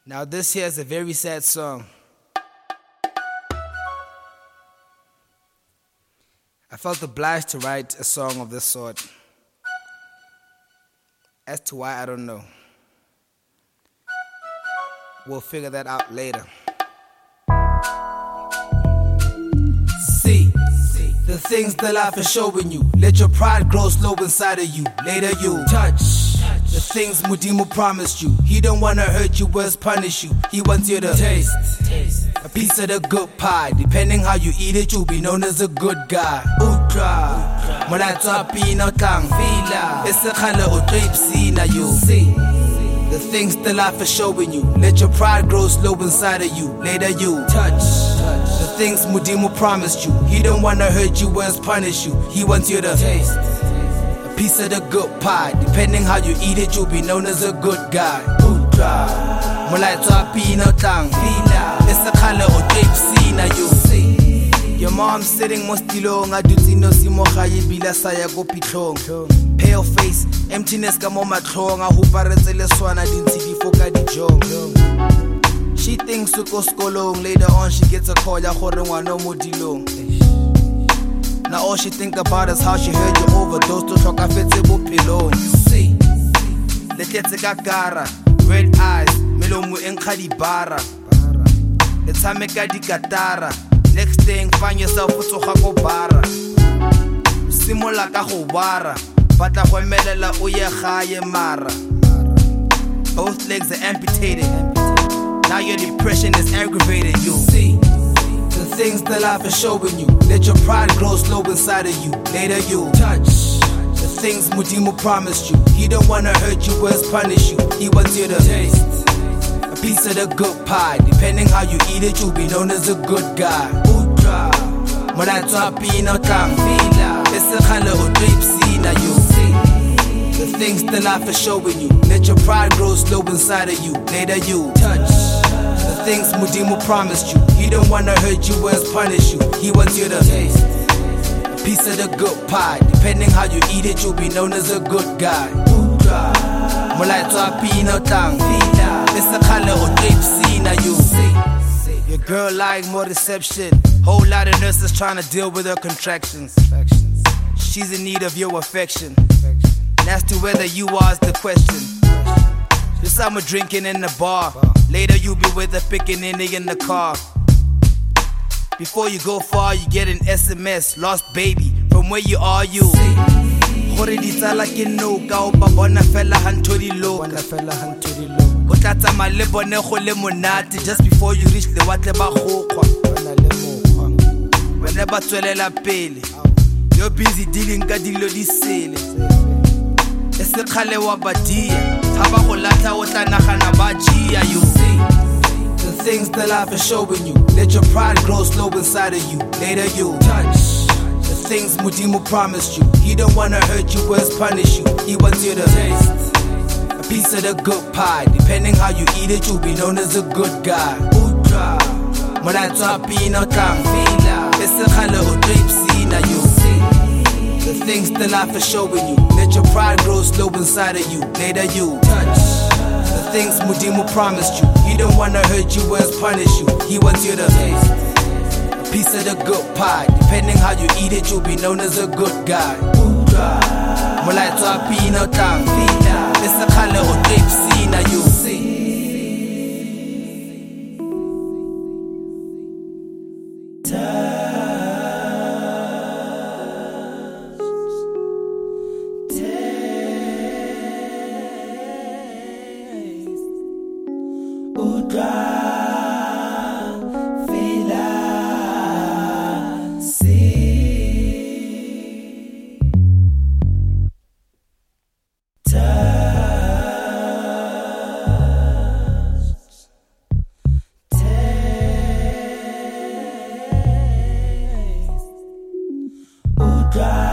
Now this here is a very sad song. I felt obliged to write a song of this sort. As to why, I don't know. We'll figure that out later. See, the things that life is showing you. Let your pride grow slow inside of you. Later you touch the things Mudimu promised you. He don't wanna hurt you, worse punish you. He wants you to taste a piece of the good pie. Depending how you eat it, you'll be known as a good guy. Ultra, Molatswa pino tang fila. Esekhala o tripsina you. See, the things that life is showing you. Let your pride grow slow inside of you. Later you touch the things Mudimu promised you. He don't wanna hurt you, worse punish you. He wants you to taste a piece of the good pie. Depending how you eat it, you'll be known as a good guy. Ultra, Molatswa pino tang fila. Esekhala o tripsina you. See, your mom's sitting mostilo nga dutsi no simo gae bila saya go pitlong. Pale face, emptiness ka mo matlhong a huparetse le swana dintsi di foka dijong. She thinks to go skolong, later on she gets a call ya gore ngwana mo dilong. Now all she think about is how she heard you overdose to tlhokafetse bophelong. See, le tletse ka gara, red eyes, melomo e nkga dibara. Le tshameka dikatara. Next thing, find yourself o tsoga go bara. Simola ka go bara, batla go emelela o ye gae mara. Both legs are amputated. Now your depression is aggravated. You see the things that life is showing you. Let your pride grow slow inside of you. Later you touch the things Mudimu promised you. He don't wanna hurt you, worse punish you. He wants you to taste a piece of the good pie. Depending how you eat it, you'll be known as a good guy. Ultra, Molatswa pino tang fila. Esekhala o tripsina you. See, the things that life is showing you. Let your pride grow slow inside of you. Later you touch the things Mudimu promised you. He don't wanna hurt you, worse punish you. He wants you to taste a piece of the good pie. Depending how you eat it, you'll be known as a good guy. Ultra, Molatswa pino tang fila. Esekhala o tripsina you. Your girl like more deception. Whole lot of nurses trying to deal with her contractions. She's in need of your affection. And as to whether you are is the question. Just summer drinking in the bar. Later you'll be with her picking in the car. Before you go far, you get an SMS. Lost baby, from where you are you. Gore di tsala ke no ka o ba bona fela hantori lo. Go tlatsa male bone go le monate. Just before you reach the watle ba gokgwa. Wena ba tswelela pele. You're busy dealing ka dilo di sele. Esekhale wa badia. Thaba go latla o tla nagana ba jia you. The things that life is showing you. Let your pride grow slow inside of you. Later you touch the things Mudimu promised you. He don't wanna hurt you, worse punish you. He wants you to taste a piece of the good pie. Depending how you eat it, you'll be known as a good guy. Ultra, Molatswa pino tang fila. Esekhala o tripsina you. The things that life is showing you. Let your pride grow slow inside of you. Later you touch the things Mudimu promised you. He don't wanna hurt you, worse punish you. He wants you to taste a piece of the good pie. Depending how you eat it, you'll be known as a good guy. Ultra, Molatswa pino tang fila. Esekhala o tripsina you. Drive.